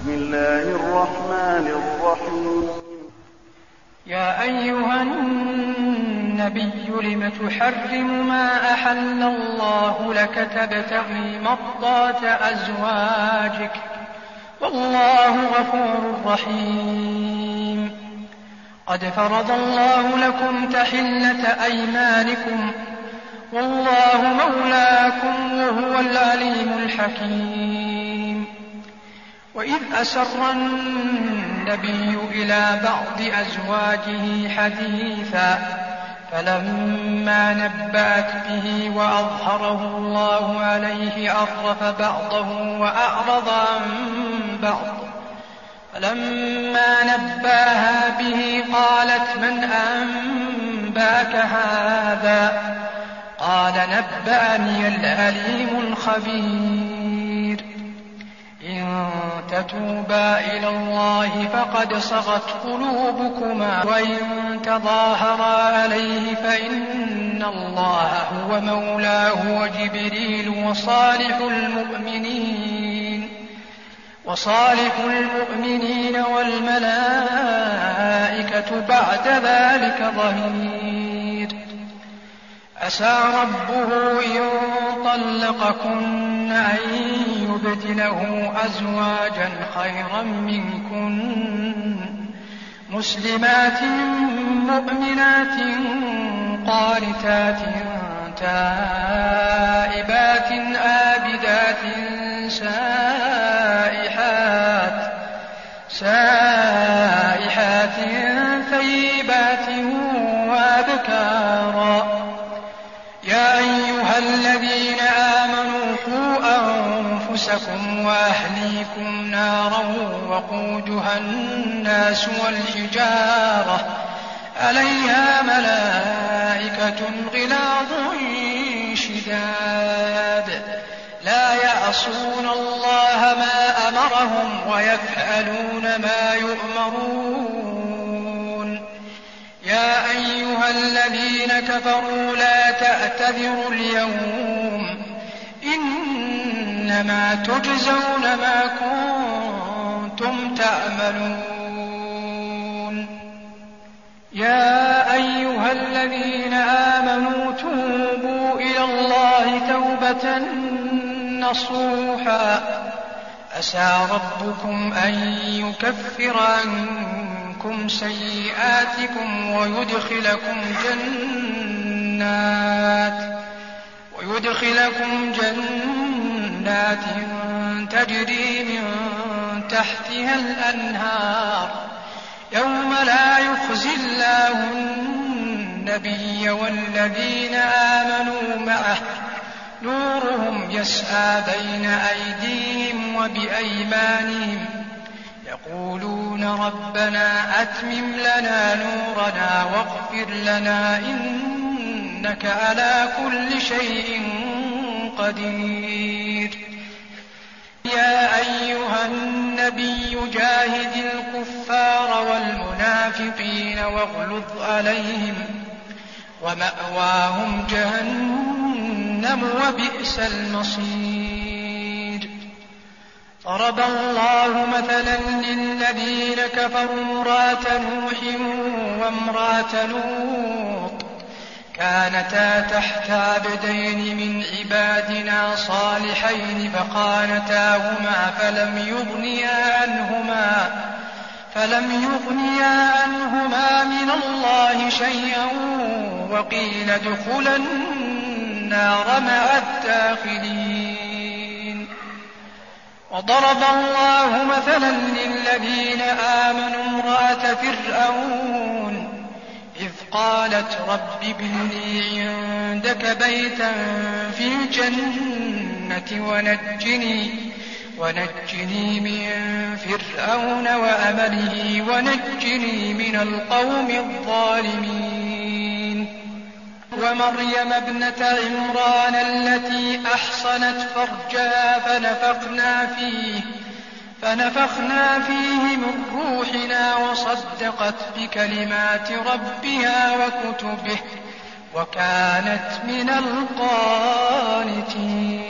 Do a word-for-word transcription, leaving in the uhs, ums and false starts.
بسم الله الرحمن الرحيم. يا أيها النبي لم تحرم ما أحل الله لك تبتغي مرضات أزواجك والله غفور رحيم. قد فرض الله لكم تحلة أيمانكم والله مولاكم وهو العليم الحكيم. وإذ أسر النبي إلى بعض أزواجه حديثا فلما نبأت به وأظهره الله عليه عرف بعضه وأعرض عن بعض. فلما نبأها به قالت من أنباك هذا؟ قال نبأني العليم الخبير. إن تتوبا إلى الله فقد صغت قلوبكما وإن تظاهرا عليه فإن الله هو مولاه وجبريل وصالح المؤمنين وصالح المؤمنين والملائكة بعد ذلك ظهير. عسى ربه إن طلقكن أن يبدله أزواجا خيرا منكن مسلمات مؤمنات قانتات تائبات عابدات سائحات سائحات ثيبات وأبكارا. يا أيها الذين آمنوا قوا أنفسكم وأهليكم نارا وقودها الناس والحجارة عليها ملائكة غلاظ شداد لا يعصون الله ما أمرهم ويفعلون ما يؤمرون. يا أيها الذين كفروا لا تعتذروا اليوم إنما تجزون ما كنتم تعملون. يا أيها الذين آمنوا توبوا إلى الله توبة نصوحا عسى ربكم أن يكفر عنكم سيئاتكم ويدخلكم جنات ويدخلكم جنات تجري من تحتها الأنهار يوم لا يخزي الله النبي والذين آمنوا معه نورهم يسعى بين أيديهم وبأيمانهم يقولون ربنا أتمم لنا نورنا واغفر لنا إنك على كل شيء قدير. يا أيها النبي جاهد الكفار والمنافقين واغلظ عليهم ومأواهم جهنم وبئس المصير. ضرب الله مثلا للذين كفروا امرأة نوح وامرأة لوط كانتا تحت عبدين من عبادنا صالحين فخانتاهما فلم يغنيا عنهما فلم يغنيا عنهما من الله شيئا وقيل ادخلا النار مع الداخلين. وضرب الله مثلا للذين آمنوا امرأة فرعون إذ قالت رب ابن لي عندك بيتا في الجنة ونجني ونجني من فرعون وأمله ونجني من القوم الظالمين. ومريم ابنة عمران التي أحصنت فرجها فنفخنا فيه فنفخنا فيه من روحنا وصدقت بكلمات ربها وكتبه وكانت من القانتين.